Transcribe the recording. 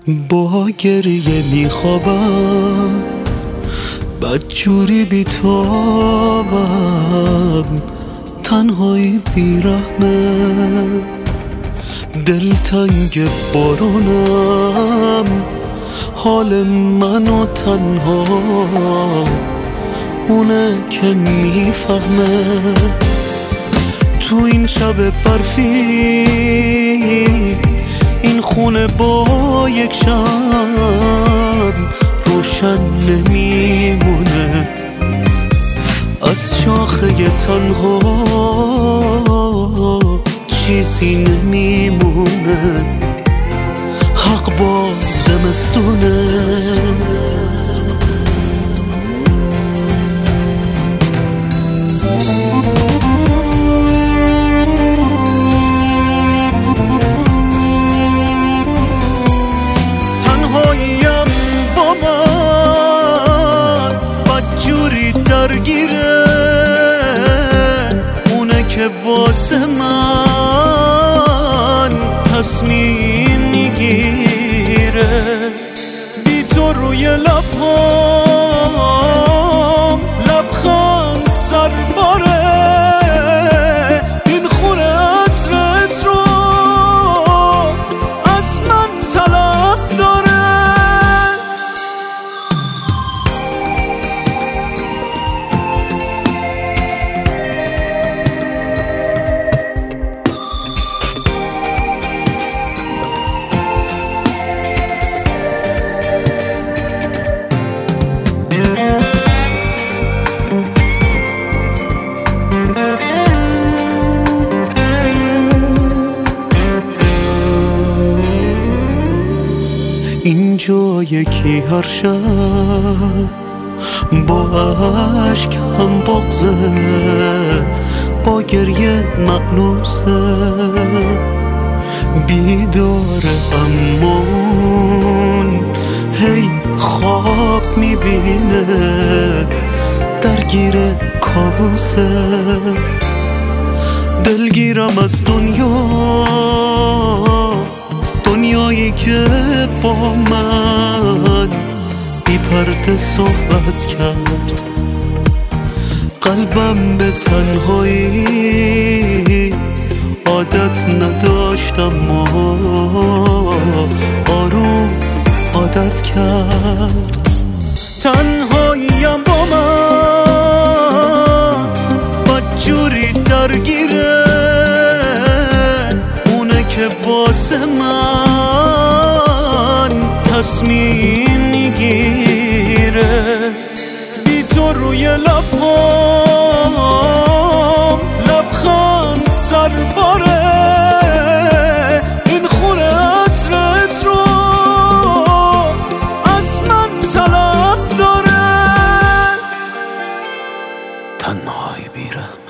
با گریه میخوابم، بدجوری بیتابم، تنهایی بیرحمه، دلتنگ بارونم، حال منو تنها اونه که میفهمه. تو این شب برفی این خونه با یک شب روشن نمیمونه، از شاخه تنها چیزی نمیمونه، حق با زمستونه. درگیره اونه که واسه من تصمیم میگیره، بی تو روی لبهام لبخند سر باره، این خونه عطرت رو از من طلب داره. اینجا یکی هر شب با عشق هم بغضه، با گریه مأنوسه، بیداره امون هی خواب میبینه، درگیر کابوسه، دلگیرم از دنیایی که با من بی پرده صحبت کرد، قلبم به تنهایی عادت نداشتم و آروم عادت کرد. تنهاییم با من بدجوری درگیره اونه که واسه من تصمیم میگیره، بی تو روی لبهام لبخند سر باره، این خونه عطرت رو از من طلب داره. تنهایی بیرحمه.